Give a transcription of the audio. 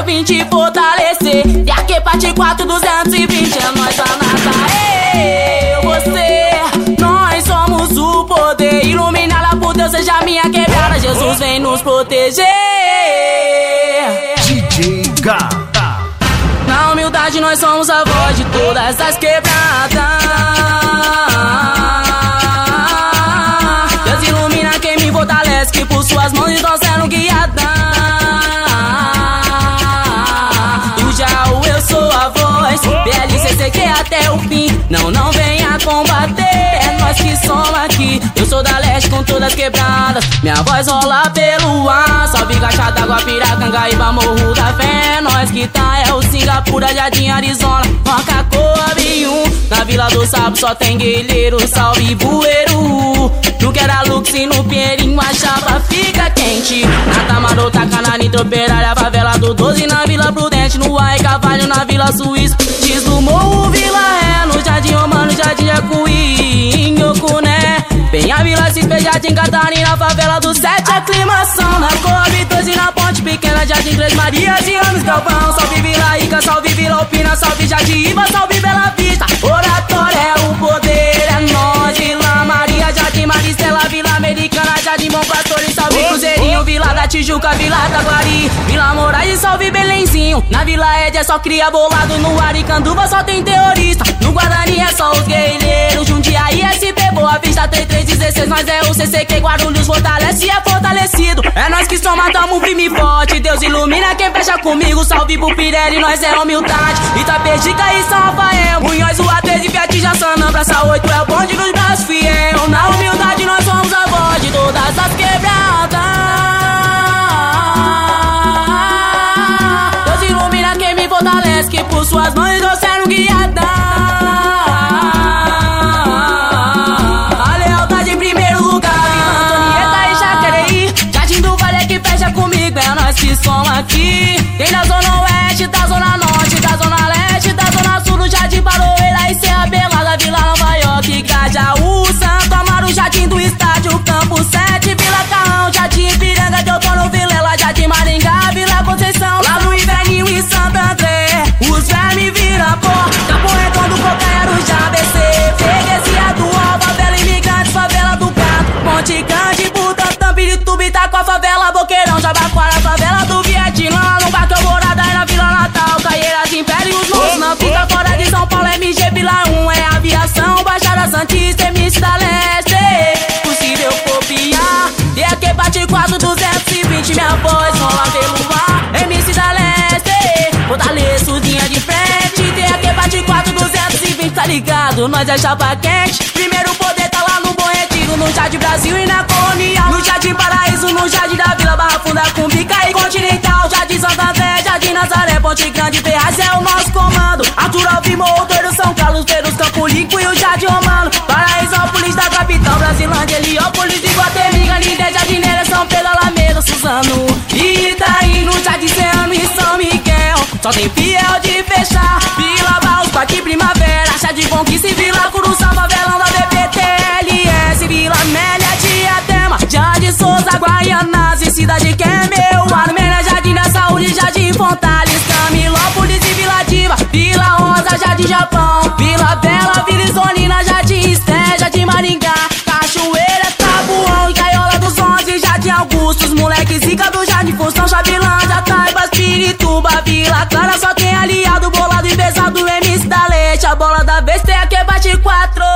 vim te fortalecer. E aqui parte 4, 220 é nós a Nazaré. Você, nós somos o poder. Iluminada por Deus, seja minha quebrada. Jesus vem nos proteger. DJ Gata. Na humildade nós somos a voz de todas as quebradas. Deus ilumina quem me fortalece, que por suas mãos estão sendo guiadas. Do Jaú eu sou a voz, BLCCQ até o fim. Não venha combater, é nós que somos aqui. Eu sou da leste com todas as quebradas, minha voz rola pelo ar. Salve Caixa d'Água, Piracangaíba, Morro da Fé. Nós que tá é o Singapura, Jardim, Arizona, Roca, Coabium. Na Vila do Sabo só tem guerreiro, salve bueiro. No Queralux e no Pinheirinho a chapa fica quente. Na Tamarô, Tacanari, Troperária, Favela do 12. Na Vila Prudente, no Ai Cavalho, na Vila Suíça. Diz do Morro, Vila Ré, no Jardim Romano, Jardim Jacuí, em Yocuné. Penha, Vila Cispe, Jardim Catarina, Favela do 7, aclimação. Na Coab 12, na Ponte Pequena, Jardim Três Marias e Anos Galvão. Salve Vila Ica, salve Vila Alpina, salve Jardim Iba, salve Bela Vista. Oratório é o poder, é nós. Vila Maria, Jardim Maristela, Vila Americana, Jardim Bom Pastor e salve Cruzeirinho. Vila da Tijuca, Vila Taguari, Vila Moraes e salve Belenzinho. Na Vila Ed é só cria bolado, no Aricanduva só tem terrorista. No Guarani é só os guerreiros, Jundiaí, SP, Boa Vista, 3316. Nós é o CCQ, Guarulhos fortalece e é fortalecido. É nós que só matamos firme e forte. Deus ilumina quem fecha comigo. Salve pro Pirelli, nós é humildade. Itapejica e São Rafael, Munhoz, o A13, Fiat, Jaçanã, Praça 8 é o bonde dos braços fiel. Na humildade nós somos a voz de todas as quebradas. Deus ilumina quem me fortalece, que por suas mãos eu sendo guiada. A lealdade em primeiro lugar. Antonieta e Jacareí, Jardim do Vale é que fecha comigo. É nós que somos aqui. Tem da Zona Oeste, da Zona Norte, da Zona Leste, da Zona Sul, do Jardim Baroeira e Serra Belada, Vila Nova York, Cajaú, Santo Amaro, Jardim do Estádio, Campo 7, Vila Carrão, Jardim Ipiranga, Teotônio, Vilela, Jardim Maringá, Vila Conceição, lá no Inverninho e Santo André. Os vermes vira pó, Campo Redondo, Cocaero, ABC, Freguesia do Ó, Favela Imigrantes, Favela do Gato, Monte Grande, Butantã, Pirituba, Itaquá, Favela Boqueirão, Jabaquara, Favela do Vietnã, no Barco Alvorada e na Vila Natal, Caieiras, Impérios, Moços, não fica fora de São Paulo, MG, Vila 1 é aviação, Baixada Santista, MC da Leste. Possível copiar, e aqui bate 4, 220, minha voz rola pelo ar, MC da Leste. Fortaleço linha de frente, tem aqui bate 4, 220, tá ligado? Nós é chapa quente, primeiro poder tá lá no Bom Retiro, no Jardim Brasil e na Colonial, no Jardim Paraíso, no Jardim da Vila, Barra Funda, Cumbica e Continental, Jardim Santo André, Jardim Nazaré, Ponte Grande, Ferraz é o nosso comando. Arthur Alvim, Morro Doido, São Carlos, Peros, Campo Limpo e o Jardim Romano, Paraisópolis da capital, Brasilândia, Heliópolis, Iguatemi, Lindé, Jardineira, São Pedro, Alameda, Suzano, Itaí, no Jardim Serrano e São Miguel. Só tem fiel de fechar, Vila Baus, Parque Primavera, Chá de Conquista e Vila Curuçá, Favelão da BPTLS, Vila Amélia, Diadema, Jardim Souza, Guaianás e Cidade que é meu. Armênia, Jardim da Saúde, Jardim Fontales, Camilópolis e Vila Diva, Vila Rosa, Jardim Japão, Vila Bela, Vila Isolina, Jardim Esté, Jardim Maringá, Cachoeira, Tabuão e Gaiola dos 11, Jardim Augustos, moleque zica do Jardim Função, Chavilândia, Taibas, Pirituba, Vila Clara, só tem aliado, bolado e pesado, MC da Leite, a bola da vez tem aqui bate 4.